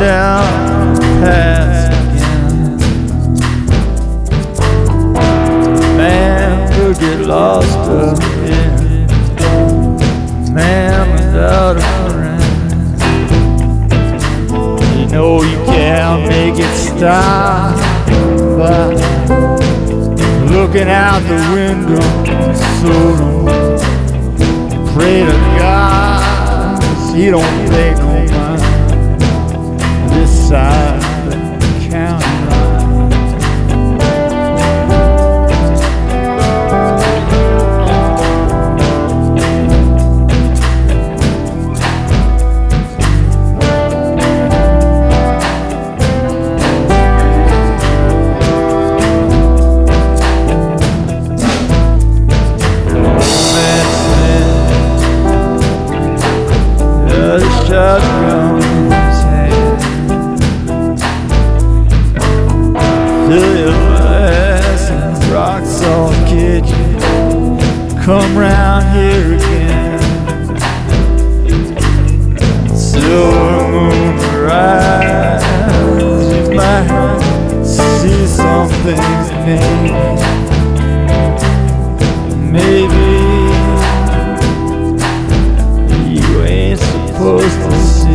down the paths again. Man could get lost up here, man without a friend. You know you can't make it stop by looking out the window. So don't pray to God, 'cause he don't pay no mind this side of the county line. Shotgun's hand, fill your glass and rocks on kitchen. Come round here again. Silver moon rise, you might see some things maybe you ain't supposed to see.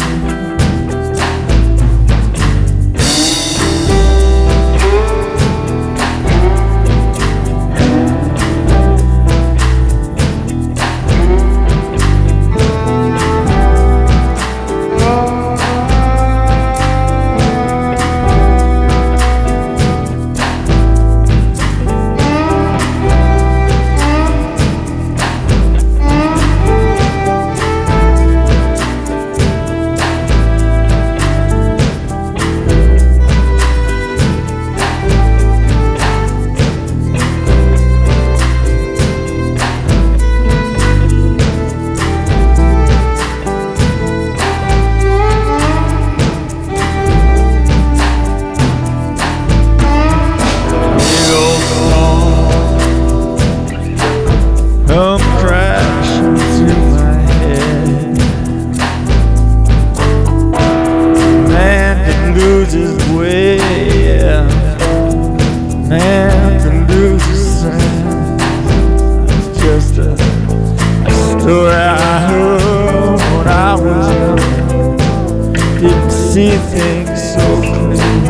Come crashing to my head. Man can lose his way, yeah. Man can lose his sense. It's just a story I heard when I was young. Didn't see things so clear.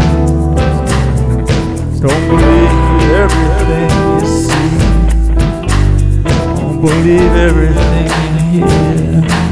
Don't believe everything you see. Believe everything you hear.